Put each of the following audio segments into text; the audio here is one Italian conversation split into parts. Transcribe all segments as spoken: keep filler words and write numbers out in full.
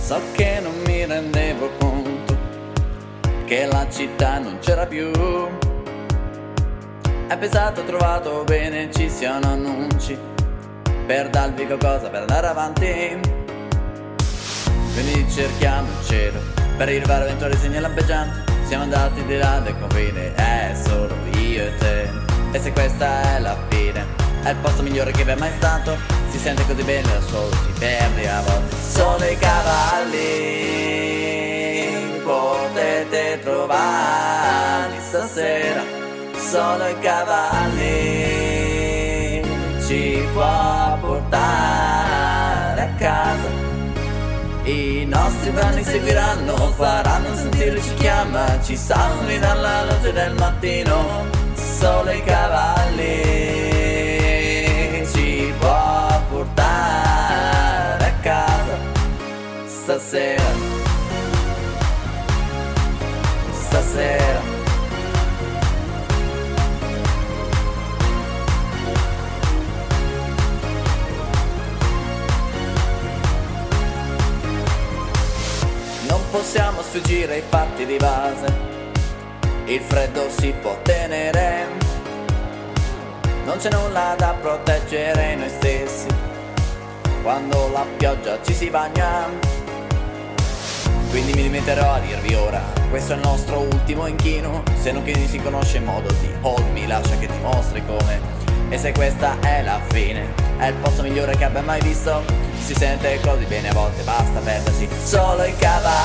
So che non mi rendevo conto che la città non c'era più. È pensato, trovato bene, ci siano annunci per darvi qualcosa per andare avanti. Quindi cerchiamo il cielo per arrivare a vent'ore segni lampeggianti. Siamo andati di là del confine, è solo io e te. E se questa è la fine, è il posto migliore che vi è mai stato. Si sente così bene da solo, si perde a volte. Solo i cavalli potete trovarli stasera. Solo i cavalli ci può portare a casa. I nostri brani seguiranno, faranno sentire, ci chiama, ci salvi dalla luce del mattino. Solo i cavalli ci può portare a casa. Stasera, stasera. Non possiamo sfuggire ai fatti di base, il freddo si può tenere, non c'è nulla da proteggere noi stessi quando la pioggia ci si bagna. Quindi mi limiterò a dirvi ora, questo è il nostro ultimo inchino. Se non che si conosce il modo di Hold mi lascia che ti mostri come. E se questa è la fine, è il posto migliore che abbia mai visto. Si sente così bene, a volte basta perdersi. Solo i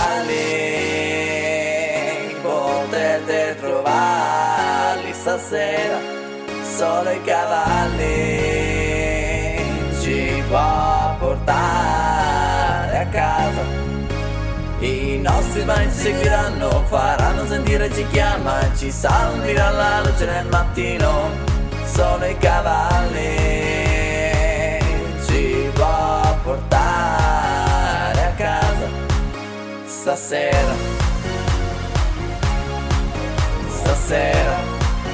cavalli potete trovarli stasera. Solo i cavalli ci può portare a casa. I nostri bagni ci seguiranno, faranno sentire, ci chiama, ci salvi dalla luce del mattino. Solo i cavalli ci può portare a casa. Stasera, stasera.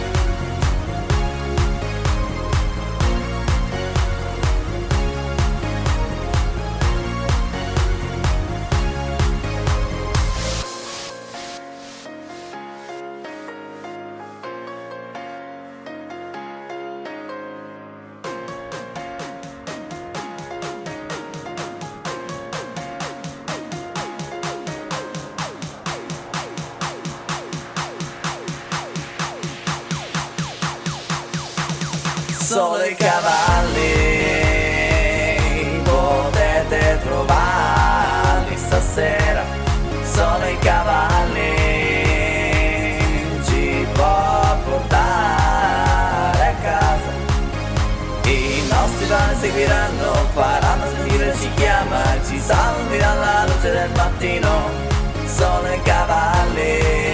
Solo i cavalli potete trovarli stasera. Solo i cavalli ci può portare a casa. I nostri brani seguiranno, faranno sentire, ci chiama, ci salvi dalla luce del mattino. Solo i cavalli